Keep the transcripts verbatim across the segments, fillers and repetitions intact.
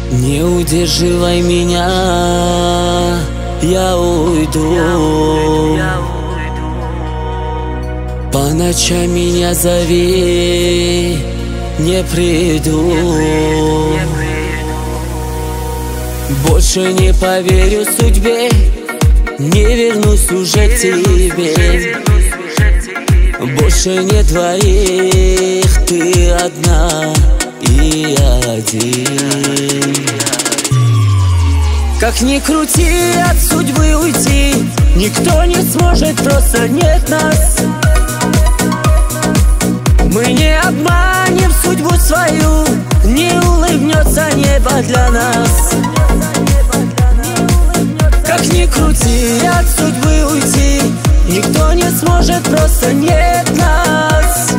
Не удерживай меня, я уйду. По ночам меня зови, не приду. Больше не поверю судьбе, не вернусь уже к тебе. Больше не двоих, ты одна и один. Как ни крути, от судьбы уйти никто не сможет, просто нет нас. Мы не обманем судьбу свою, не улыбнется небо для нас. Как ни крути, от судьбы уйти никто не сможет, просто нет нас.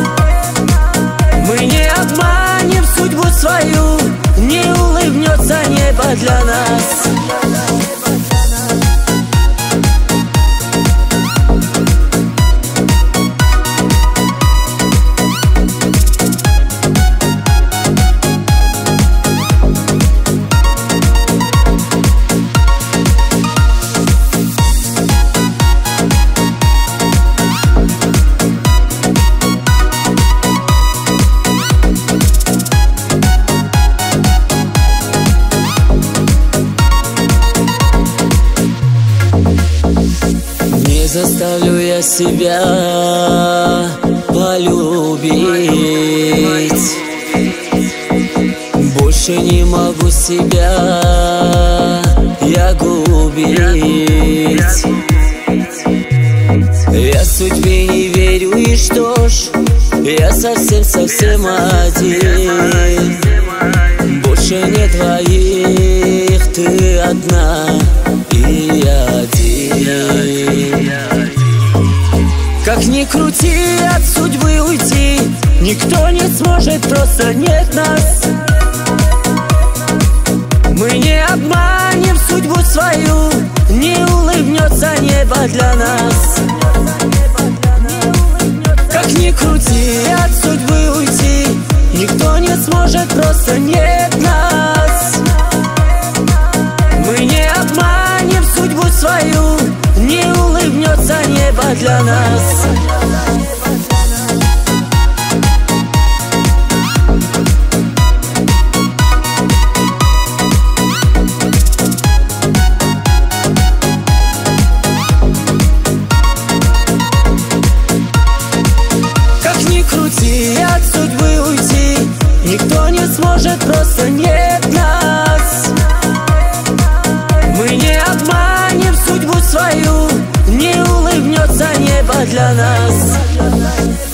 Мы не обманем судьбу свою, не улыбнется небо для нас. Заставлю я себя полюбить. Больше не могу себя я губить. Я судьбе не верю, и что ж, я совсем-совсем один. Больше не двоих, ты одна и один. Как ни крути, от судьбы уйти никто не сможет, просто нет нас. Мы не обманем судьбу свою, не улыбнется небо для нас. Как ни крути, от судьбы уйти никто не сможет, просто нет нас. Мы не обманем судьбу свою, не улыбнется небо для нас. Как ни крути, от судьбы уйти никто не сможет, просто нет нас. Мы не обманем судьбу свою, не улыбнется небо для нас.